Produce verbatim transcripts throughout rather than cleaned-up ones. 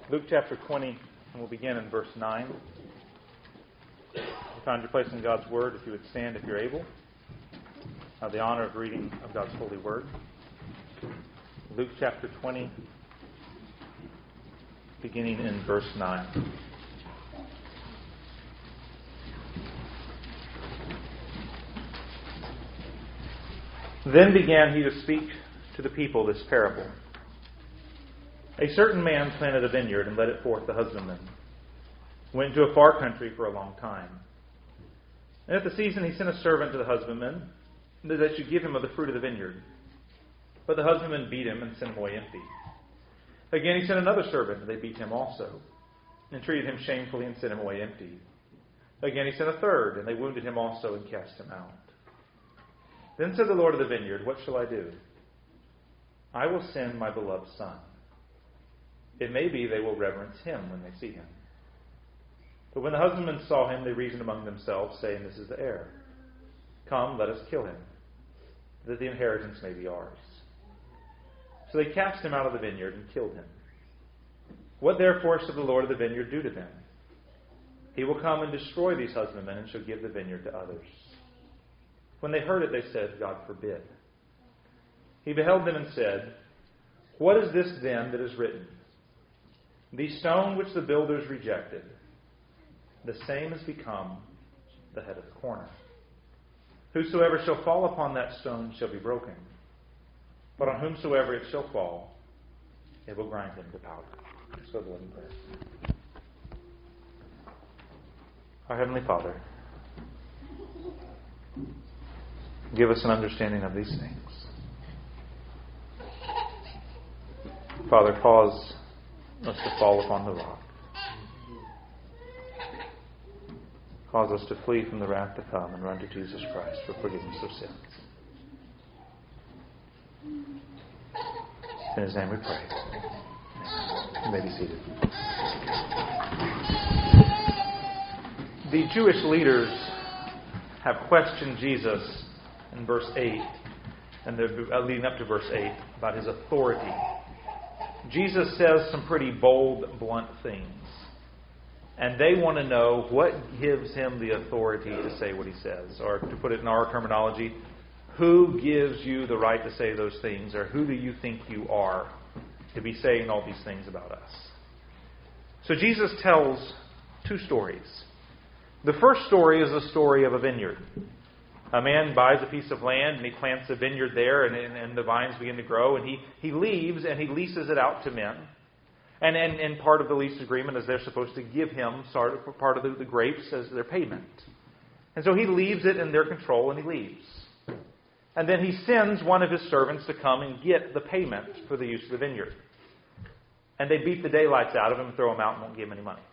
Luke chapter twenty, and we'll begin in verse nine. If you find your place in God's Word, if you would stand if you're able. I have the honor of reading of God's holy Word. Luke chapter twenty, beginning in verse nine. Then began he to speak to the people this parable. A certain man planted a vineyard and led it forth to husbandmen. Went to a far country for a long time. And at the season he sent a servant to the husbandman that they should give him of the fruit of the vineyard. But the husbandman beat him and sent him away empty. Again he sent another servant, and they beat him also, and treated him shamefully and sent him away empty. Again he sent a third, and they wounded him also and cast him out. Then said the Lord of the vineyard, "What shall I do? I will send my beloved son. It may be they will reverence him when they see him." But when the husbandmen saw him, they reasoned among themselves, saying, "This is the heir. Come, let us kill him, that the inheritance may be ours." So they cast him out of the vineyard and killed him. What therefore shall the Lord of the vineyard do to them? He will come and destroy these husbandmen, and shall give the vineyard to others. When they heard it, they said, "God forbid." He beheld them and said, "What is this then that is written? The stone which the builders rejected, the same has become the head of the corner. Whosoever shall fall upon that stone shall be broken, but on whomsoever it shall fall, it will grind him to powder." Let's go to the Lord in prayer. Our Heavenly Father, give us an understanding of these things. Father, cause us to fall upon the rock. Cause us to flee from the wrath to come and run to Jesus Christ for forgiveness of sins. In His name we pray. You may be seated. The Jewish leaders have questioned Jesus in verse eight, and they're leading up to verse eight, about His authority. Jesus says some pretty bold, blunt things. And they want to know what gives Him the authority to say what He says. Or to put it in our terminology, who gives you the right to say those things? Or who do you think you are to be saying all these things about us? So Jesus tells two stories. The first story is the story of a vineyard. A man buys a piece of land and he plants a vineyard there, and, and, and the vines begin to grow, and he, he leaves and he leases it out to men. And, and, and part of the lease agreement is they're supposed to give him part of the, the grapes as their payment. And so he leaves it in their control and he leaves. And then he sends one of his servants to come and get the payment for the use of the vineyard. And they beat the daylights out of him and throw him out and won't give him any money.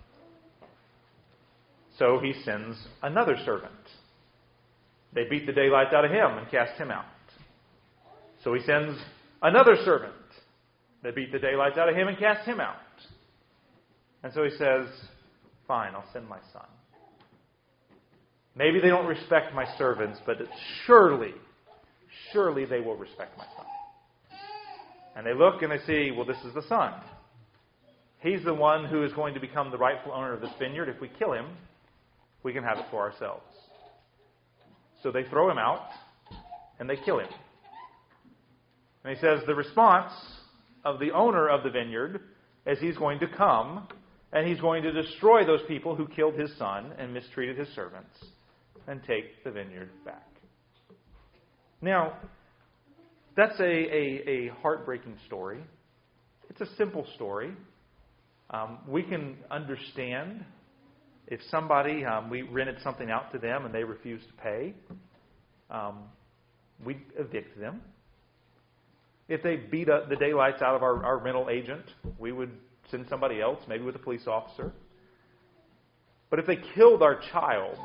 So he sends another servant. They beat the daylights out of him and cast him out. So he sends another servant. They beat the daylights out of him and cast him out. And so he says, "Fine, I'll send my son. Maybe they don't respect my servants, but surely, surely they will respect my son." And they look and they see, well, this is the son. He's the one who is going to become the rightful owner of this vineyard. If we kill him, we can have it for ourselves. So they throw him out and they kill him. And he says the response of the owner of the vineyard is he's going to come and he's going to destroy those people who killed his son and mistreated his servants and take the vineyard back. Now, that's a, a, a heartbreaking story. It's a simple story. Um, we can understand if somebody, um, we rented something out to them and they refuse to pay, um, we evict them. If they beat up the daylights out of our, our rental agent, we would send somebody else, maybe with a police officer. But if they killed our child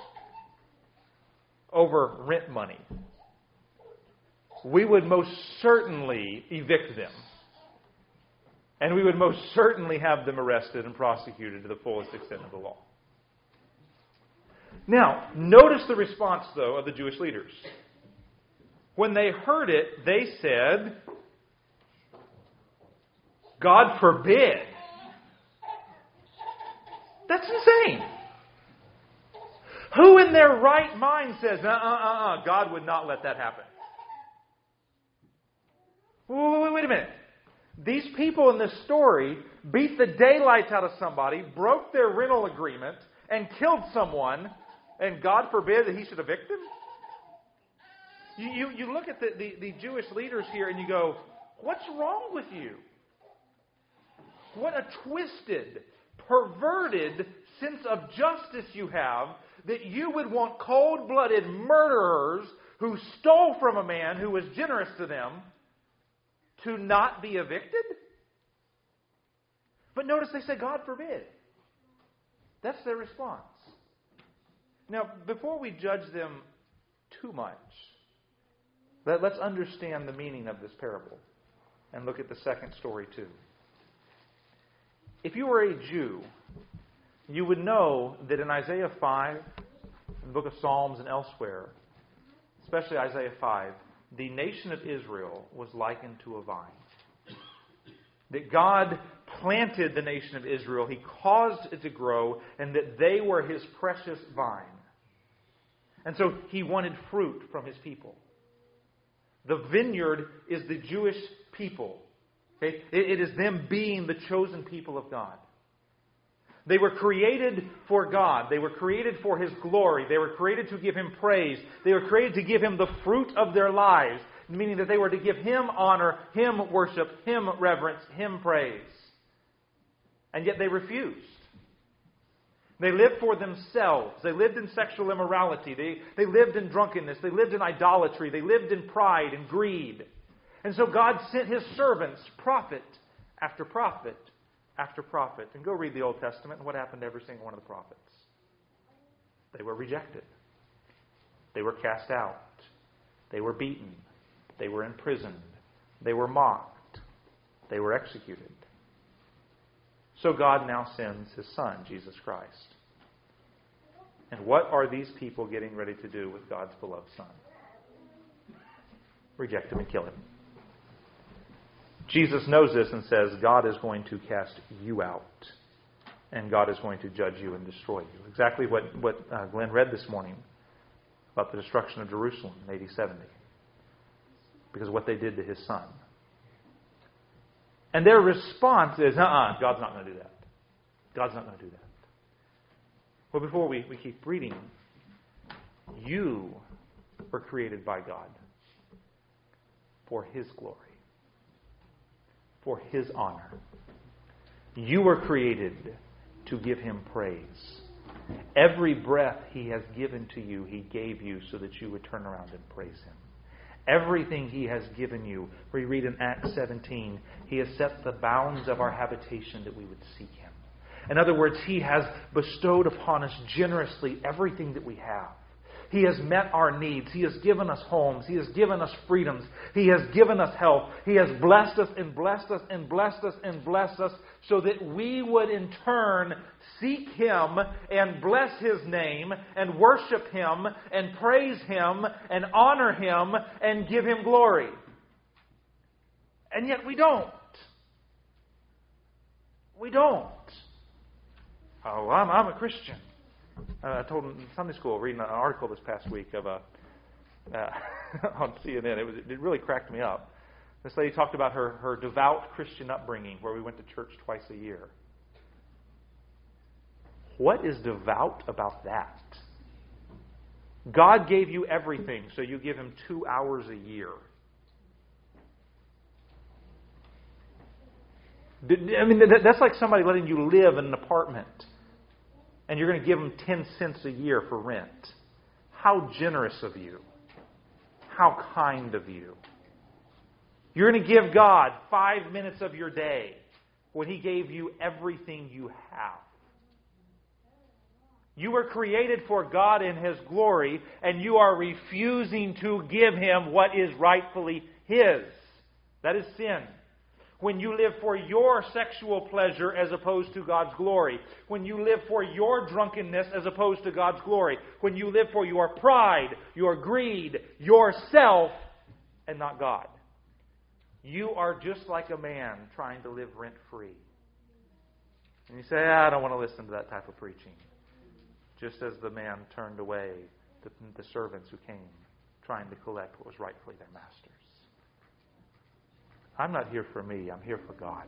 over rent money, we would most certainly evict them. And we would most certainly have them arrested and prosecuted to the fullest extent of the law. Now, notice the response, though, of the Jewish leaders. When they heard it, they said, "God forbid." That's insane. Who in their right mind says, uh, uh, uh, uh, God would not let that happen? Wait, wait, wait a minute. These people in this story beat the daylights out of somebody, broke their rental agreement, and killed someone, and God forbid that He should evict them? You, you, you look at the, the, the Jewish leaders here and you go, what's wrong with you? What a twisted, perverted sense of justice you have, that you would want cold-blooded murderers who stole from a man who was generous to them to not be evicted? But notice they say, God forbid. That's their response. Now, before we judge them too much, let, let's understand the meaning of this parable and look at the second story too. If you were a Jew, you would know that in Isaiah five, in the book of Psalms and elsewhere, especially Isaiah five, the nation of Israel was likened to a vine. That God planted the nation of Israel, He caused it to grow, and that they were His precious vine. And so He wanted fruit from His people. The vineyard is the Jewish people. Okay? It is them being the chosen people of God. They were created for God. They were created for His glory. They were created to give Him praise. They were created to give Him the fruit of their lives, meaning that they were to give Him honor, Him worship, Him reverence, Him praise. And yet they refused. They lived for themselves. They lived in sexual immorality. They, they lived in drunkenness. They lived in idolatry. They lived in pride and greed. And so God sent His servants, prophet after prophet after prophet. And go read the Old Testament and what happened to every single one of the prophets. They were rejected. They were cast out. They were beaten. They were imprisoned. They were mocked. They were executed. So God now sends His Son, Jesus Christ. And what are these people getting ready to do with God's beloved Son? Reject Him and kill Him. Jesus knows this and says, God is going to cast you out. And God is going to judge you and destroy you. Exactly what, what uh, Glenn read this morning about the destruction of Jerusalem in A D seventy. Because of what they did to His Son. And their response is, uh-uh, God's not going to do that. God's not going to do that. Well, before we, we keep reading, you were created by God for His glory, for His honor. You were created to give Him praise. Every breath He has given to you, He gave you so that you would turn around and praise Him. Everything He has given you. We read in Acts seventeen, He has set the bounds of our habitation that we would seek Him. In other words, He has bestowed upon us generously everything that we have. He has met our needs. He has given us homes. He has given us freedoms. He has given us health. He has blessed us and blessed us and blessed us and blessed us so that we would in turn seek Him and bless His name and worship Him and praise Him and honor Him and give Him glory. And yet we don't. We don't. Oh, I'm, I'm a Christian. Uh, I told in Sunday school, reading an article this past week of a uh, on C N N. It was it really cracked me up. This lady talked about her her devout Christian upbringing, where we went to church twice a year. What is devout about that? God gave you everything, so you give Him two hours a year. I mean, that's like somebody letting you live in an apartment. And you're going to give them ten cents a year for rent. How generous of you. How kind of you. You're going to give God five minutes of your day when He gave you everything you have. You were created for God in His glory, and you are refusing to give Him what is rightfully His. That is sin. When you live for your sexual pleasure as opposed to God's glory. When you live for your drunkenness as opposed to God's glory. When you live for your pride, your greed, yourself, and not God. You are just like a man trying to live rent-free. And you say, ah, I don't want to listen to that type of preaching. Just as the man turned away the, the servants who came trying to collect what was rightfully their master's. I'm not here for me. I'm here for God.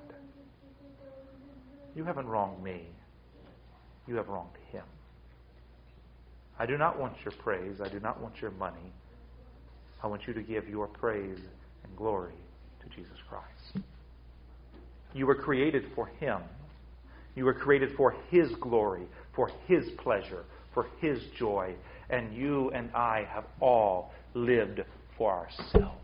You haven't wronged me. You have wronged Him. I do not want your praise. I do not want your money. I want you to give your praise and glory to Jesus Christ. You were created for Him. You were created for His glory, for His pleasure, for His joy. And you and I have all lived for ourselves.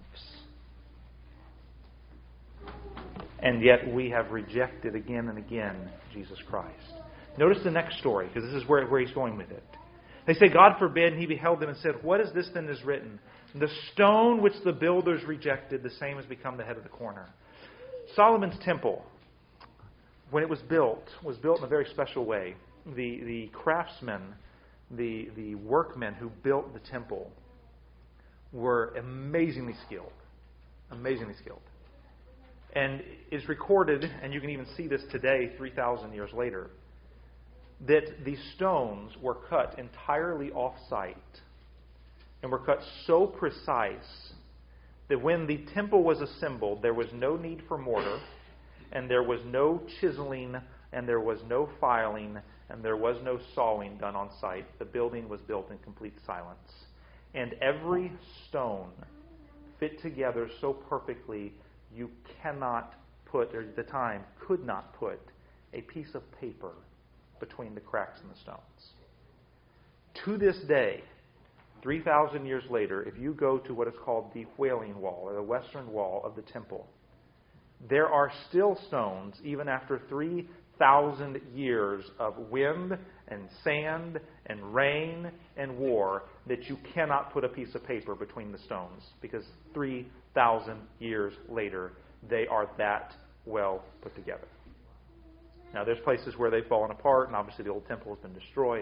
And yet we have rejected again and again Jesus Christ. Notice the next story, because this is where, where he's going with it. They say, God forbid, and he beheld them and said, what is this then that is written? The stone which the builders rejected, the same has become the head of the corner. Solomon's temple, when it was built, was built in a very special way. The, the craftsmen, the, the workmen who built the temple were amazingly skilled. Amazingly skilled. And is recorded, and you can even see this today, three thousand years later, that these stones were cut entirely off-site and were cut so precise that when the temple was assembled, there was no need for mortar, and there was no chiseling, and there was no filing, and there was no sawing done on site. The building was built in complete silence. And every stone fit together so perfectly you cannot put, or at the time could not put, a piece of paper between the cracks in the stones. To this day, three thousand years later, if you go to what is called the Wailing Wall, or the western wall of the temple, there are still stones, even after three thousand years of wind and sand and rain and war, that you cannot put a piece of paper between the stones, because three thousand years later, they are that well put together. Now, there's places where they've fallen apart, and obviously the old temple has been destroyed.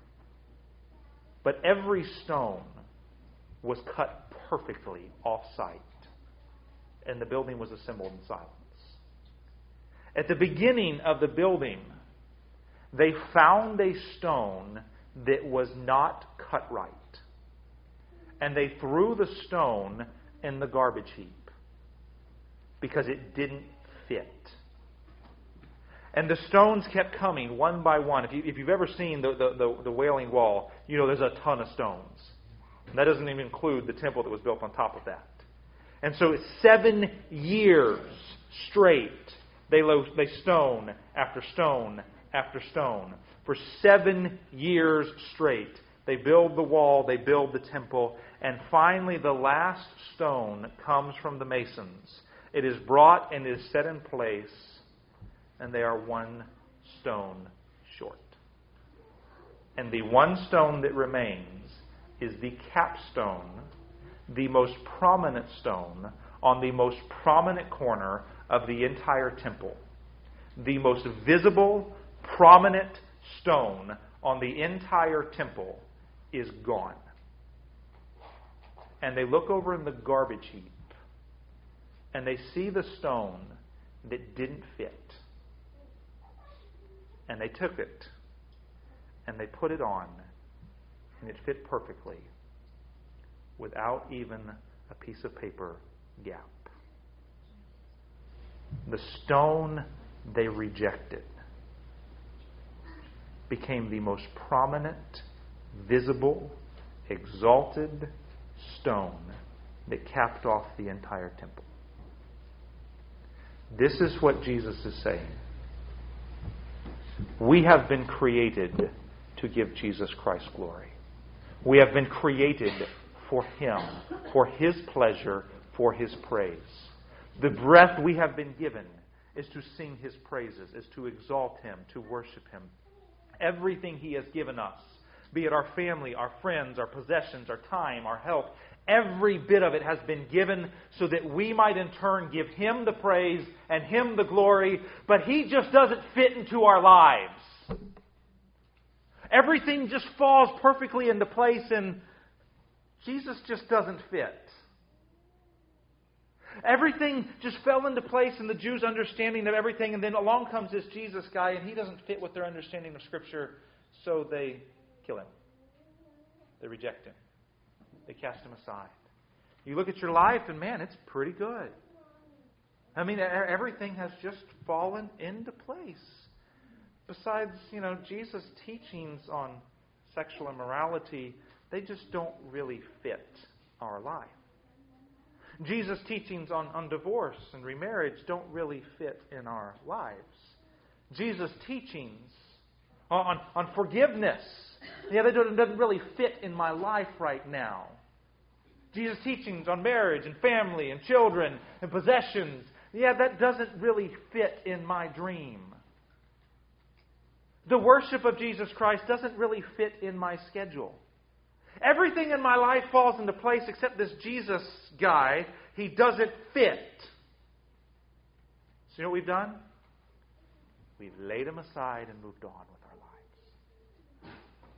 But every stone was cut perfectly off-site, and the building was assembled in silence. At the beginning of the building, they found a stone that was not cut right. And they threw the stone in the garbage heap because it didn't fit. And the stones kept coming one by one. If, you, if you've ever seen the, the, the, the Wailing Wall, you know there's a ton of stones. And that doesn't even include the temple that was built on top of that. And so seven years straight, They, lo- they stone after stone after stone. For seven years straight, they build the wall, they build the temple, and finally the last stone comes from the masons. It is brought and is set in place, and they are one stone short. And the one stone that remains is the capstone, the most prominent stone on the most prominent corner of the entire temple. The most visible, prominent stone on the entire temple is gone. And they look over in the garbage heap, and they see the stone that didn't fit. And they took it, and they put it on, and it fit perfectly, without even a piece of paper gap. The stone they rejected became the most prominent, visible, exalted stone that capped off the entire temple. This is what Jesus is saying. We have been created to give Jesus Christ glory. We have been created for Him, for His pleasure, for His praise. The breath we have been given is to sing His praises, is to exalt Him, to worship Him. Everything He has given us, be it our family, our friends, our possessions, our time, our health, every bit of it has been given so that we might in turn give Him the praise and Him the glory, but He just doesn't fit into our lives. Everything just falls perfectly into place, and Jesus just doesn't fit. Everything just fell into place in the Jews' understanding of everything, and then along comes this Jesus guy, and he doesn't fit with their understanding of Scripture, so they kill him. They reject him. They cast him aside. You look at your life, and man, it's pretty good. I mean, everything has just fallen into place. Besides, you know, Jesus' teachings on sexual immorality, they just don't really fit our life. Jesus' teachings on, on divorce and remarriage don't really fit in our lives. Jesus' teachings on, on forgiveness, yeah, that doesn't, doesn't really fit in my life right now. Jesus' teachings on marriage and family and children and possessions, yeah, that doesn't really fit in my dream. The worship of Jesus Christ doesn't really fit in my schedule. Everything in my life falls into place except this Jesus guy. He doesn't fit. So you know what we've done? We've laid him aside and moved on with our lives.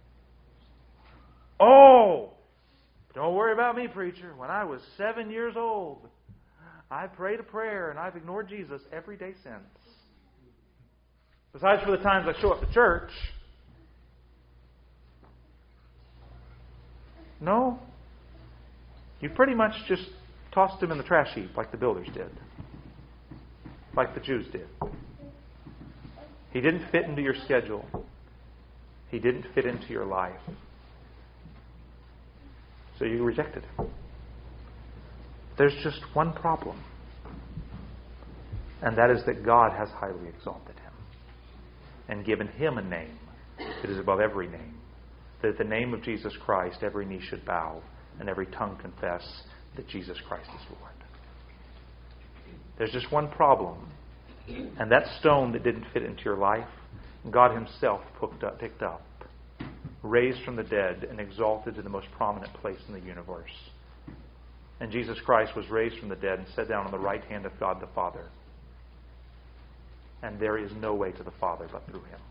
Oh! Don't worry about me, preacher. When I was seven years old, I prayed a prayer and I've ignored Jesus every day since. Besides for the times I show up to church. No. You pretty much just tossed him in the trash heap like the builders did. Like the Jews did. He didn't fit into your schedule. He didn't fit into your life. So you rejected him. There's just one problem. And that is that God has highly exalted him and given him a name that is above every name. That at the name of Jesus Christ, every knee should bow and every tongue confess that Jesus Christ is Lord. There's just one problem. And that stone that didn't fit into your life, God himself picked up, picked up, raised from the dead, and exalted to the most prominent place in the universe. And Jesus Christ was raised from the dead and sat down on the right hand of God the Father. And there is no way to the Father but through him.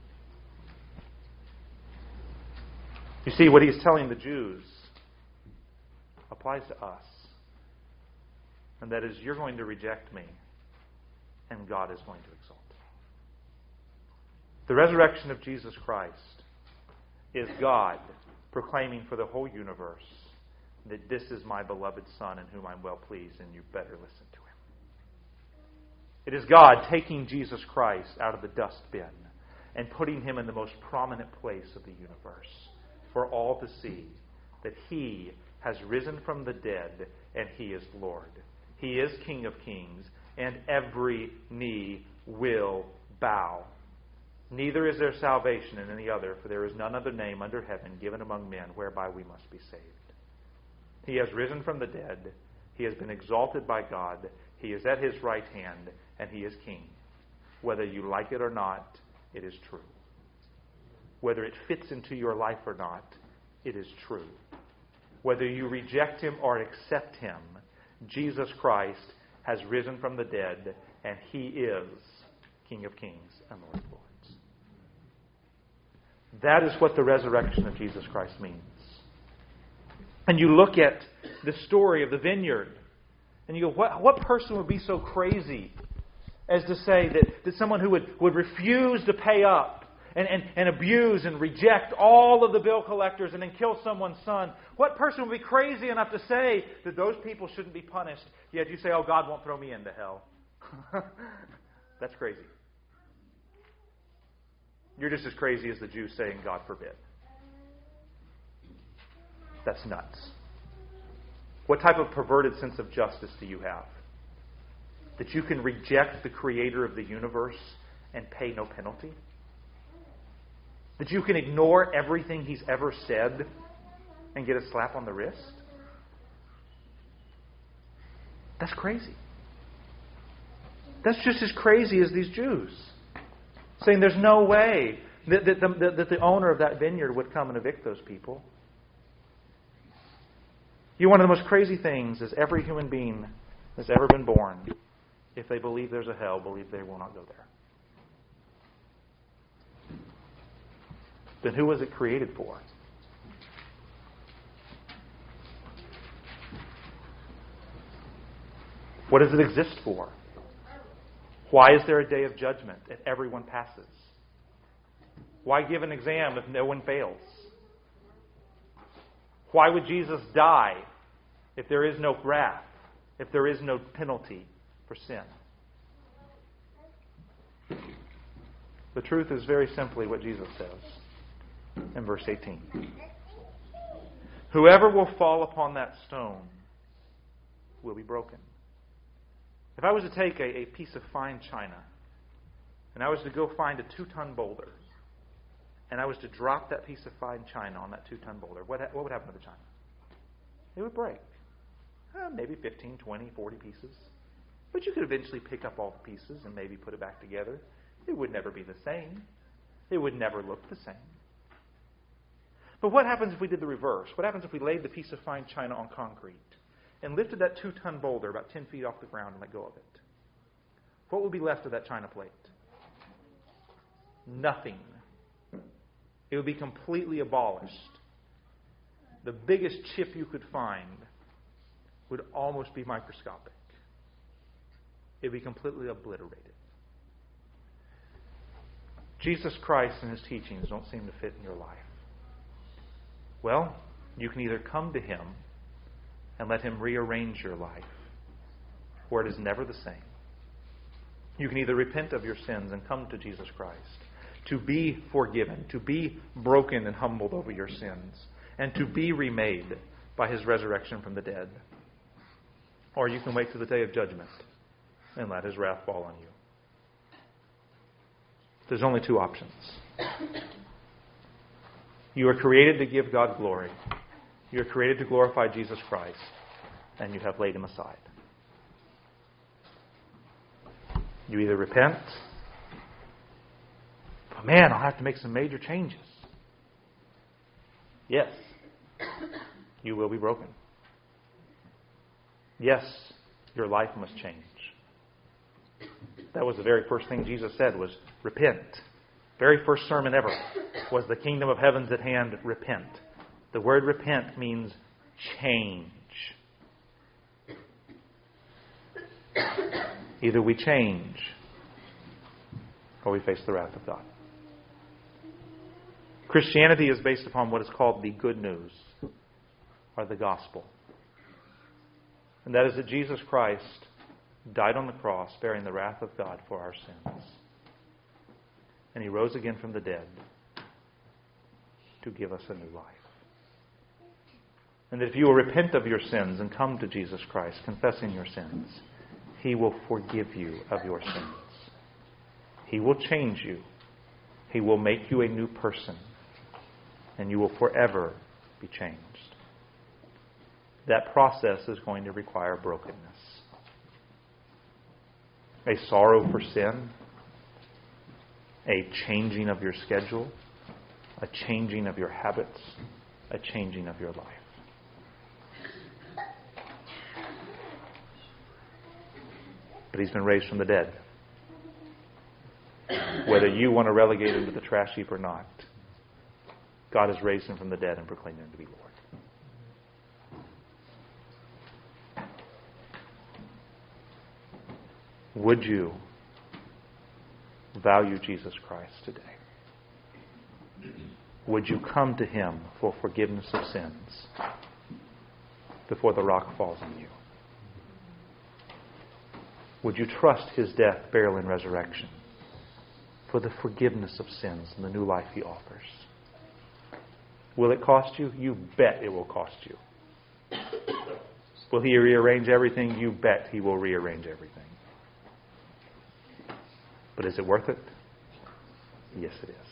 You see, what he's telling the Jews applies to us. And that is, you're going to reject me, and God is going to exalt me. The resurrection of Jesus Christ is God proclaiming for the whole universe that this is my beloved Son in whom I'm well pleased, and you better listen to him. It is God taking Jesus Christ out of the dustbin and putting him in the most prominent place of the universe for all to see that he has risen from the dead and he is Lord. He is King of kings, and every knee will bow. Neither is there salvation in any other, for there is none other name under heaven given among men whereby we must be saved. He has risen from the dead. He has been exalted by God. He is at his right hand, and he is king. Whether you like it or not, it is true. Whether it fits into your life or not, it is true. Whether you reject him or accept him, Jesus Christ has risen from the dead, and he is King of kings and Lord of lords. That is what the resurrection of Jesus Christ means. And you look at the story of the vineyard, and you go, what, what person would be so crazy as to say that, that someone who would, would refuse to pay up and, and, and abuse and reject all of the bill collectors and then kill someone's son, what person would be crazy enough to say that those people shouldn't be punished, yet you say, oh, God won't throw me into hell? That's crazy. You're just as crazy as the Jews saying, God forbid. That's nuts. What type of perverted sense of justice do you have? That you can reject the creator of the universe and pay no penalty? That you can ignore everything he's ever said and get a slap on the wrist? That's crazy. That's just as crazy as these Jews. Saying there's no way that, that, the, that the owner of that vineyard would come and evict those people. You know, one of the most crazy things is every human being that's ever been born, if they believe there's a hell, believe they will not go there. Then who was it created for? What does it exist for? Why is there a day of judgment if everyone passes? Why give an exam if no one fails? Why would Jesus die if there is no wrath, if there is no penalty for sin? The truth is very simply what Jesus says in verse eighteen. Whoever will fall upon that stone will be broken. If I was to take a, a piece of fine china and I was to go find a two-ton boulder and I was to drop that piece of fine china on that two-ton boulder, what, what would happen to the china? It would break. Uh, maybe fifteen, twenty, forty pieces. But you could eventually pick up all the pieces and maybe put it back together. It would never be the same. It would never look the same. But what happens if we did the reverse? What happens if we laid the piece of fine china on concrete and lifted that two-ton boulder about ten feet off the ground and let go of it? What would be left of that china plate? Nothing. It would be completely abolished. The biggest chip you could find would almost be microscopic. It would be completely obliterated. Jesus Christ and His teachings don't seem to fit in your life. Well, you can either come to Him and let Him rearrange your life, or it is never the same. You can either repent of your sins and come to Jesus Christ, to be forgiven, to be broken and humbled over your sins, and to be remade by His resurrection from the dead. Or you can wait to the day of judgment and let His wrath fall on you. There's only two options. You are created to give God glory. You are created to glorify Jesus Christ, and you have laid Him aside. You either repent, but man, I'll have to make some major changes. Yes, you will be broken. Yes, your life must change. That was the very first thing Jesus said was, repent. Very first sermon ever was the kingdom of heaven's at hand, repent. The word repent means change. Either we change or we face the wrath of God. Christianity is based upon what is called the good news or the gospel. And that is that Jesus Christ died on the cross bearing the wrath of God for our sins. And He rose again from the dead to give us a new life. And that if you will repent of your sins and come to Jesus Christ, confessing your sins, He will forgive you of your sins. He will change you. He will make you a new person. And you will forever be changed. That process is going to require brokenness. A sorrow for sin, a changing of your schedule, a changing of your habits, a changing of your life. But He's been raised from the dead. Whether you want to relegate Him to the trash heap or not, God has raised Him from the dead and proclaimed Him to be Lord. Would you value Jesus Christ today? Would you come to Him for forgiveness of sins before the rock falls on you? Would you trust His death, burial, and resurrection for the forgiveness of sins and the new life He offers? Will it cost you? You bet it will cost you. Will He rearrange everything? You bet He will rearrange everything. But is it worth it? Yes, it is.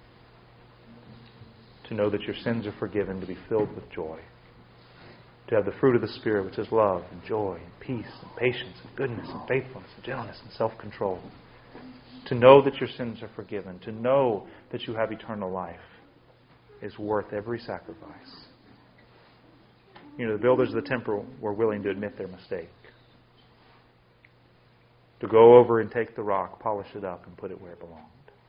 To know that your sins are forgiven, to be filled with joy. To have the fruit of the Spirit, which is love and joy and peace and patience and goodness and faithfulness and gentleness and self-control. To know that your sins are forgiven. To know that you have eternal life is worth every sacrifice. You know, the builders of the temple were willing to admit their mistake. To go over and take the rock, polish it up, and put it where it belonged.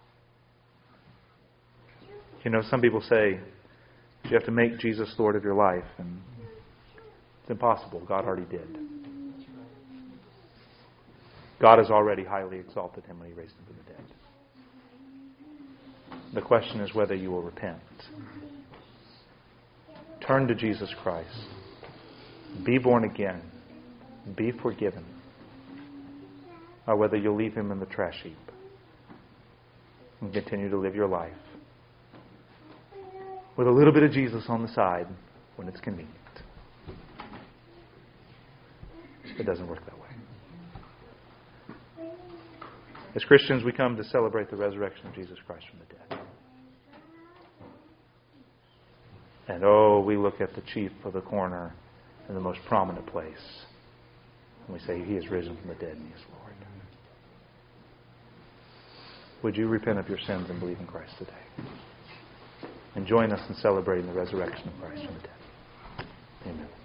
You know, some people say you have to make Jesus Lord of your life, and it's impossible. God already did. God has already highly exalted him when he raised him from the dead. The question is whether you will repent. Turn to Jesus Christ. Be born again. Be forgiven. Or whether you'll leave him in the trash heap and continue to live your life with a little bit of Jesus on the side when it's convenient. It doesn't work that way. As Christians, we come to celebrate the resurrection of Jesus Christ from the dead. And oh, we look at the chief of the corner in the most prominent place. And we say, he is risen from the dead and he is Lord. Would you repent of your sins and believe in Christ today? And join us in celebrating the resurrection of Christ from the dead. Amen.